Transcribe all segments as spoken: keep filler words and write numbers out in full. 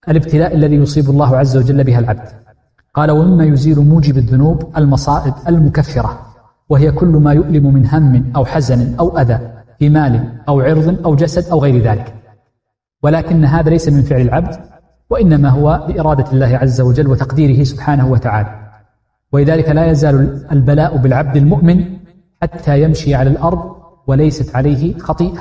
الابتلاء الذي يصيب الله عز وجل بها العبد. قال: ومما يزيل موجب الذنوب المصائب المكفرة، وهي كل ما يؤلم من هم أو حزن أو أذى في مال أو عرض أو جسد أو غير ذلك، ولكن هذا ليس من فعل العبد، وإنما هو بإرادة الله عز وجل وتقديره سبحانه وتعالى. ولذلك لا يزال البلاء بالعبد المؤمن حتى يمشي على الأرض وليست عليه خطيئة.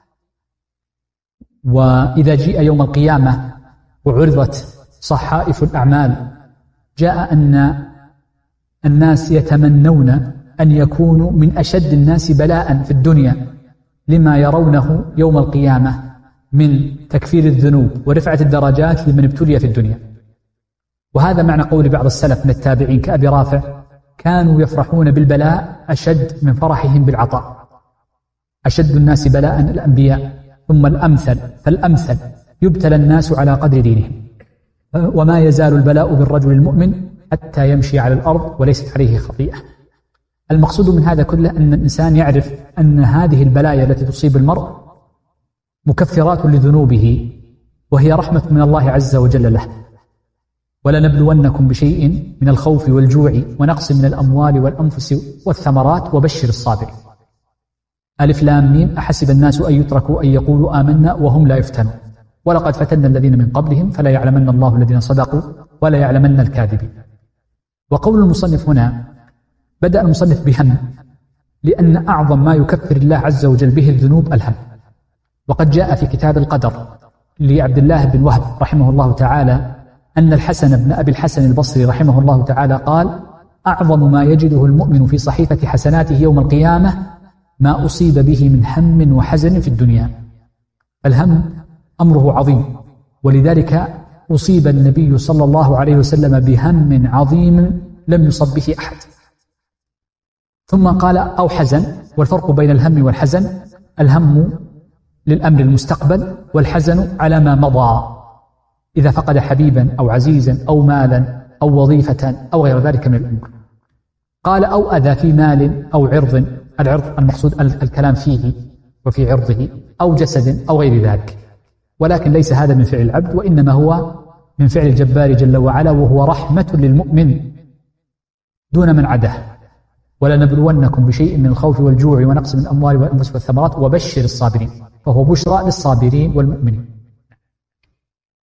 وإذا جيء يوم القيامة وعرضت صحائف الأعمال، جاء أن الناس يتمنون أن يكونوا من أشد الناس بلاء في الدنيا لما يرونه يوم القيامة من تكفير الذنوب ورفعة الدرجات لمن ابتلي في الدنيا. وهذا معنى قول بعض السلف من التابعين كأبي رافع: كانوا يفرحون بالبلاء أشد من فرحهم بالعطاء. أشد الناس بلاء الأنبياء، ثم الأمثل فالأمثل، يبتلى الناس على قدر دينهم. وما يزال البلاء بالرجل المؤمن حتى يمشي على الأرض وليست عليه خطيئة. المقصود من هذا كله أن الإنسان يعرف أن هذه البلايا التي تصيب المرء مكفرات لذنوبه، وهي رحمة من الله عز وجل له. ولنبلونكم بشيء من الخوف والجوع ونقص من الأموال والأنفس والثمرات وبشر الصابرين. ألف لام ميم: أحسب الناس أن يتركوا أن يقولوا آمنا وهم لا يفتنون ولقد فتنا الذين من قبلهم فلا يعلمن الله الذين صدقوا ولا يعلمن الكاذبين. وقول المصنف هنا: بدأ المصنف بهم، لأن أعظم ما يكفر الله عز وجل به الذنوب الهم. وقد جاء في كتاب القدر لعبد الله بن وهب رحمه الله تعالى أن الحسن بن أبي الحسن البصري رحمه الله تعالى قال: أعظم ما يجده المؤمن في صحيفة حسناته يوم القيامة ما أصيب به من هم وحزن في الدنيا. الهم أمره عظيم، ولذلك أصيب النبي صلى الله عليه وسلم بهم عظيم لم يصب به أحد. ثم قال: أو حزن. والفرق بين الهم والحزن: الهم للأمر المستقبل، والحزن على ما مضى، إذا فقد حبيبا أو عزيزا أو مالا أو وظيفة أو غير ذلك من الأمور. قال: أو أذى في مال أو عرض. العرض المقصود الكلام فيه وفي عرضه، أو جسد أو غير ذلك. ولكن ليس هذا من فعل العبد، وإنما هو من فعل الجبار جل وعلا، وهو رحمة للمؤمن دون من عداه. ولنبلونكم بشيء من الخوف والجوع ونقص من الأموال والأنفس والثمرات وبشر الصابرين، فهو بشرى للصابرين والمؤمنين.